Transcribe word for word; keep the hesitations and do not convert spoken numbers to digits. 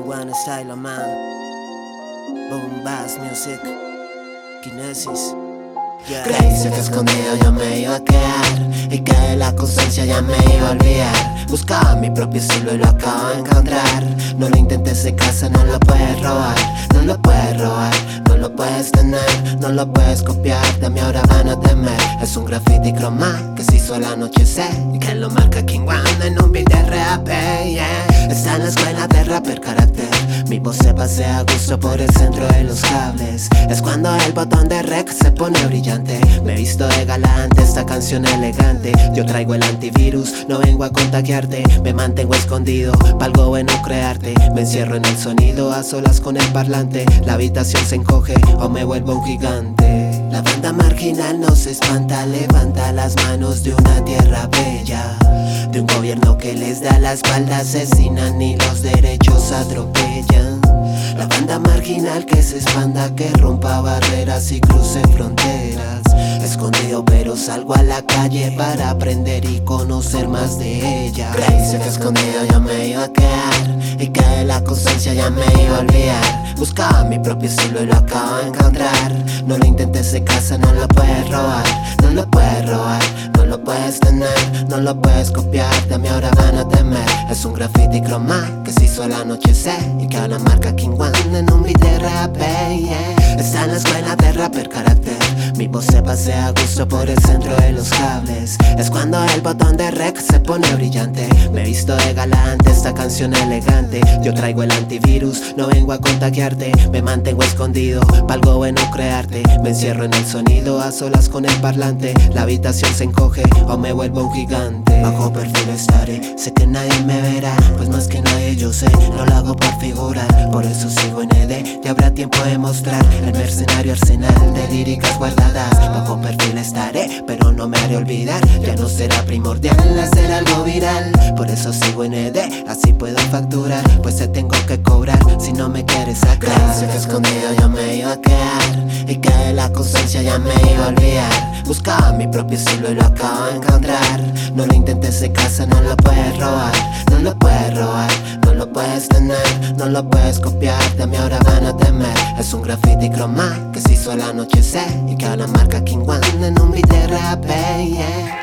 King One Style, man. Boom Bass Music, Kinesis. Yeah. Creíste que escondido yo me iba a quedar y que de la constancia ya me iba a olvidar. Buscaba mi propio estilo y lo acabo de encontrar. No lo intentes en casa, no lo puedes robar. No lo puedes robar, no lo puedes tener. No lo puedes copiar, de mí ahora van a temer. Es un graffiti croma que se hizo al anochecer y que lo marca King One en un beat de rap, yeah. Está en la escuela de rapper carácter. Mi voz se pasea a gusto por el centro de los cables. Es cuando el botón de rec se pone brillante. Me visto de galante, esta canción elegante. Yo traigo el antivirus, no vengo a contagiarte. Me mantengo escondido, pa' algo bueno crearte. Me encierro en el sonido, a solas con el parlante. La habitación se encoge o me vuelvo un gigante. La banda marginal no se espanta, levanta las manos de una tierra bella. De un gobierno que les da la espalda, asesinan y los derechos atropellan. La banda marginal que se expanda, que rompa barreras y cruce fronteras. Escondido pero salgo a la calle para aprender y conocer más de ella. Creíste que escondido yo me iba a quedar y que de la constancia ya me iba a olvidar. Buscaba mi propio estilo y lo acabo de encontrar. No lo intentes en casa, no lo puedes robar. No lo puedes robar, no lo puedes tener. No lo puedes copiar, de mí ahora van a temer. Es un graffiti croma que se hizo al anochecer y que ahora marca King One en un beat de rap, yeah. Está en la escuela de rapper carácter. Mi voz se pasea a gusto por el centro de los cables. Es cuando el botón de rec se pone brillante. Me visto de galante, esta canción elegante. Yo traigo el antivirus, no vengo a contagiarte. Me mantengo escondido, pa' algo bueno crearte. Me encierro en el sonido, a solas con el parlante. La habitación se encoge o me vuelvo un gigante. Bajo perfil estaré, sé que nadie me verá, pues más que nadie yo sé, no lo hago por figurar. Por eso sigo en E D, ya habrá tiempo de mostrar el mercenario arsenal de líricas guardadas. Bajo perfil estaré, pero no me haré olvidar. Ya no será primordial hacer algo viral. Por eso sigo en E D, así puedo facturar, pues te tengo que cobrar si no me quieres sacar. Creíste que escondido yo me iba a quedar y que de la constancia ya me iba a olvidar. Buscaba mi propio estilo y lo acabo de encontrar. No lo intentes en casa, no lo puedes robar. No lo puedes robar, no lo puedes tener. No lo puedes copiar, de mí ahora van a temer. Es un graffiti croma que se hizo al anochecer y que ahora marca King One en un beat de rap, yeah.